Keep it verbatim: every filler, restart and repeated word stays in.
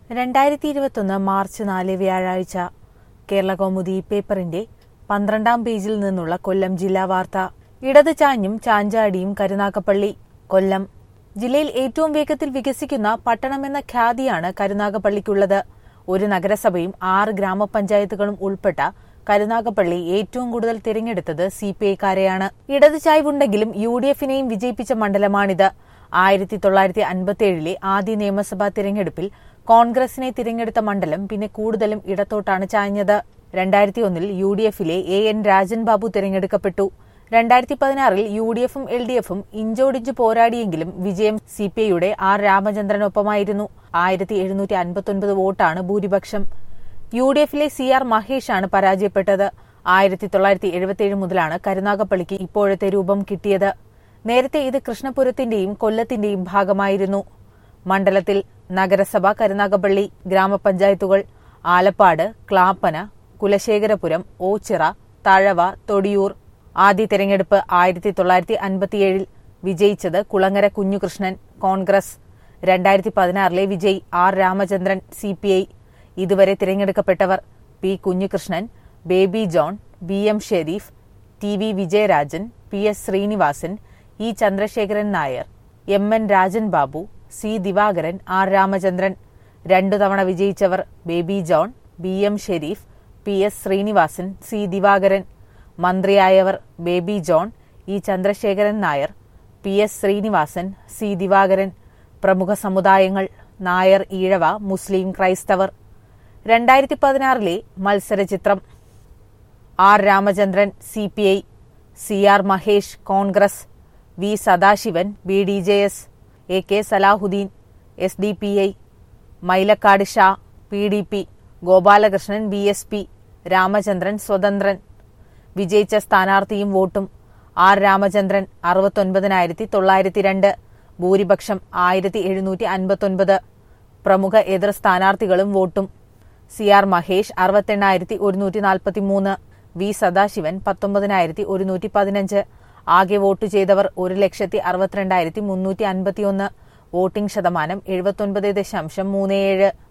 രണ്ടായിരത്തി ഇരുപത്തൊന്ന് മാർച്ച് നാല് വ്യാഴാഴ്ച കേരളകൗമുദി പേപ്പറിന്റെ പന്ത്രണ്ടാം പേജിൽ നിന്നുള്ള കൊല്ലം ജില്ലാ വാർത്ത. ഇടത് ചാഞ്ഞും ചാഞ്ചാടിയും കരുനാഗപ്പള്ളി. കൊല്ലം ജില്ലയിൽ ഏറ്റവും വേഗത്തിൽ വികസിക്കുന്ന പട്ടണമെന്ന ഖ്യാതിയാണ് കരുനാഗപ്പള്ളിക്കുള്ളത്. ഒരു നഗരസഭയും ആറ് ഗ്രാമപഞ്ചായത്തുകളും ഉൾപ്പെട്ട കരുനാഗപ്പള്ളി ഏറ്റവും കൂടുതൽ തിരഞ്ഞെടുത്തത് സി പി ഐക്കാരെയാണ്. ഇടത് ചായ്വുണ്ടെങ്കിലും യു ഡി എഫിനെയും വിജയിപ്പിച്ച മണ്ഡലമാണിത്. ആയിരത്തി തൊള്ളായിരത്തി അൻപത്തിയേഴിലെ ആദ്യ നിയമസഭാ തിരഞ്ഞെടുപ്പിൽ കോൺഗ്രസിനെ തിരഞ്ഞെടുത്ത മണ്ഡലം പിന്നെ കൂടുതലും ഇടത്തോട്ടാണ് ചാഞ്ഞത്. രണ്ടായിരത്തി ഒന്നിൽ യു ഡി എഫിലെ എ എൻ രാജൻ ബാബു തിരഞ്ഞെടുക്കപ്പെട്ടു. രണ്ടായിരത്തി പതിനാറിൽ യു ഡി എഫും എൽ ഡി എഫും ഇഞ്ചോടിഞ്ച് പോരാടിയെങ്കിലും വിജയം സി പി ഐയുടെ ആർ രാമചന്ദ്രനൊപ്പമായിരുന്നു. ആയിരത്തി എഴുന്നൂറ്റി അൻപത്തൊൻപത് വോട്ടാണ് ഭൂരിപക്ഷം. യു ഡി എഫിലെ സി ആർ മഹേഷാണ് പരാജയപ്പെട്ടത്. ആയിരത്തി തൊള്ളായിരത്തി എഴുപത്തിയേഴ് മുതലാണ് കരുനാഗപ്പള്ളിക്ക് ഇപ്പോഴത്തെ രൂപം കിട്ടിയത്. നേരത്തെ ഇത് കൃഷ്ണപുരത്തിന്റെയും കൊല്ലത്തിന്റെയും ഭാഗമായിരുന്നു. മണ്ഡലത്തിൽ നഗരസഭ, കരുനാഗപ്പള്ളി ഗ്രാമപഞ്ചായത്തുകൾ, ആലപ്പാട്, ക്ലാപ്പന, കുലശേഖരപുരം, ഓച്ചിറ, തഴവ, തൊടിയൂർ. ആദ്യ തെരഞ്ഞെടുപ്പ് ആയിരത്തി തൊള്ളായിരത്തി അൻപത്തിയേഴിൽ വിജയിച്ചത് കുളങ്ങര കുഞ്ഞുകൃഷ്ണൻ, കോൺഗ്രസ്. രണ്ടായിരത്തി പതിനാറിലെ വിജയ് R Ramachandran, C P I. ഇതുവരെ തിരഞ്ഞെടുക്കപ്പെട്ടവർ P Kunhikrishnan, Baby John, B M Sharif, T V Vijayarajan, P S Sreenivasan, E Chandrasekharan Nair, M N Rajan Babu, C Divakaran, R Ramachandran. രണ്ടു തവണ വിജയിച്ചവർ Baby John, B M Sharif, P S Sreenivasan, C Divakaran. മന്ത്രിയായവർ Baby John, E Chandrasekharan Nair, P S Sreenivasan, C Divakaran. പ്രമുഖ സമുദായങ്ങൾ നായർ, ഈഴവ, മുസ്ലിം, ക്രൈസ്തവർ. രണ്ടായിരത്തി പതിനാറിലെ മത്സരചിത്രം: R Ramachandran, C P I, C R Mahesh, Congress, V Sadasivan, B D J S, A K Salahuddin, S D P I, Mylakkad Shah, P D P, Gopalakrishnan, B S P, Ramachandran, സ്വതന്ത്രൻ. വിജയിച്ച സ്ഥാനാർത്ഥിയും വോട്ടും: ആർ രാമചന്ദ്രൻ അറുപത്തൊൻപതിനായിരത്തി തൊള്ളായിരത്തി രണ്ട്, ഭൂരിപക്ഷം ആയിരത്തി എഴുന്നൂറ്റി അൻപത്തൊൻപത്. പ്രമുഖ എതിർ സ്ഥാനാർത്ഥികളും വോട്ടും: സി ആർ മഹേഷ് അറുപത്തെണ്ണായിരത്തി ഒരുന്നൂറ്റി നാൽപ്പത്തി മൂന്ന്, വി സദാശിവൻ പത്തൊമ്പതിനായിരത്തി ഒരുന്നൂറ്റി പതിനഞ്ച്. ആകെ വോട്ട് ചെയ്തവർ ഒരു ലക്ഷത്തി അറുപത്തിരണ്ടായിരത്തി മുന്നൂറ്റി അൻപത്തിയൊന്ന്. വോട്ടിംഗ് ശതമാനം എഴുപത്തൊൻപത് ദശാംശം മൂന്ന് ഏഴ്.